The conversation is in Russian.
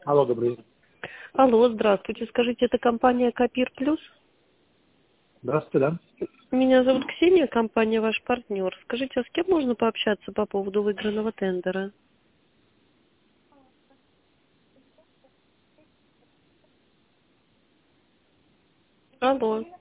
Алло, добрый день. Алло, здравствуйте. Скажите, это компания Копир Плюс? Здравствуйте, да? Меня зовут Ксения, компания ваш партнер. Скажите, а с кем можно пообщаться по поводу выигранного тендера? Алло.